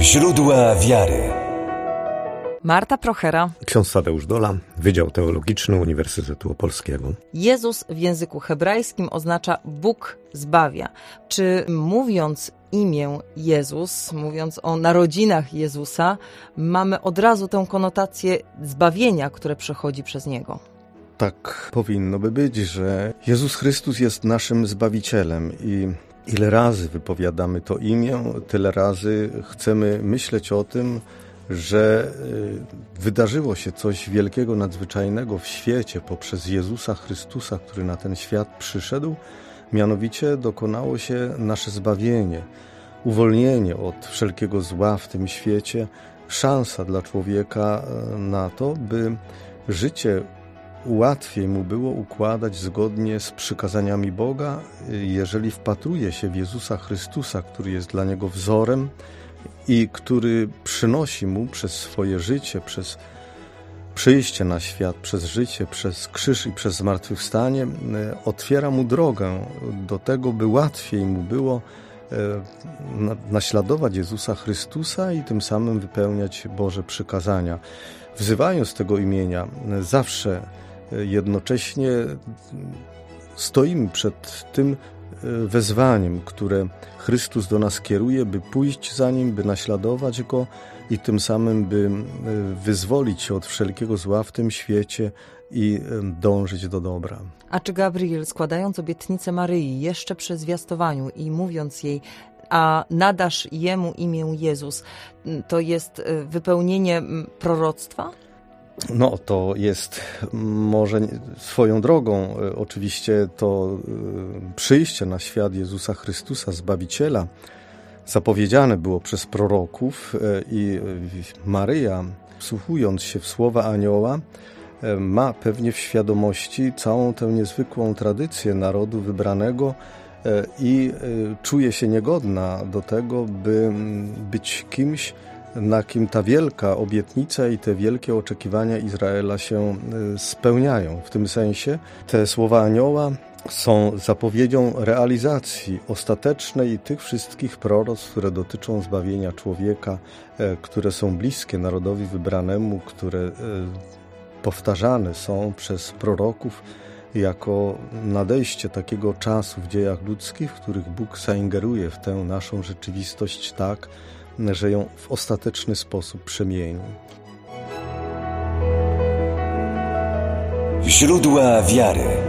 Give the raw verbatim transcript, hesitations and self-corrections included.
Źródła wiary. Marta Prochera. Ksiądz Tadeusz Dola, Wydział Teologiczny Uniwersytetu Opolskiego. Jezus w języku hebrajskim oznacza Bóg zbawia. Czy mówiąc imię Jezus, mówiąc o narodzinach Jezusa, mamy od razu tę konotację zbawienia, które przechodzi przez Niego? Tak powinno by być, że Jezus Chrystus jest naszym Zbawicielem i ile razy wypowiadamy to imię, tyle razy chcemy myśleć o tym, że wydarzyło się coś wielkiego, nadzwyczajnego w świecie poprzez Jezusa Chrystusa, który na ten świat przyszedł. Mianowicie dokonało się nasze zbawienie, uwolnienie od wszelkiego zła w tym świecie, szansa dla człowieka na to, by życie łatwiej mu było układać zgodnie z przykazaniami Boga, jeżeli wpatruje się w Jezusa Chrystusa, który jest dla niego wzorem i który przynosi mu przez swoje życie, przez przyjście na świat, przez życie, przez krzyż i przez zmartwychwstanie, otwiera mu drogę do tego, by łatwiej mu było naśladować Jezusa Chrystusa i tym samym wypełniać Boże przykazania. Wzywając tego imienia, zawsze jednocześnie stoimy przed tym wezwaniem, które Chrystus do nas kieruje, by pójść za Nim, by naśladować Go i tym samym by wyzwolić się od wszelkiego zła w tym świecie i dążyć do dobra. A czy Gabriel, składając obietnicę Maryi jeszcze przy zwiastowaniu i mówiąc jej, a nadasz Jemu imię Jezus, to jest wypełnienie proroctwa? No, to jest może swoją drogą oczywiście to przyjście na świat Jezusa Chrystusa, Zbawiciela, zapowiedziane było przez proroków i Maryja, wsłuchując się w słowa anioła, ma pewnie w świadomości całą tę niezwykłą tradycję narodu wybranego i czuje się niegodna do tego, by być kimś, na kim ta wielka obietnica i te wielkie oczekiwania Izraela się spełniają. W tym sensie te słowa anioła są zapowiedzią realizacji ostatecznej tych wszystkich proroctw, które dotyczą zbawienia człowieka, które są bliskie narodowi wybranemu, które powtarzane są przez proroków jako nadejście takiego czasu w dziejach ludzkich, w których Bóg zaingeruje w tę naszą rzeczywistość tak, że ją w ostateczny sposób przemieni. Źródła wiary.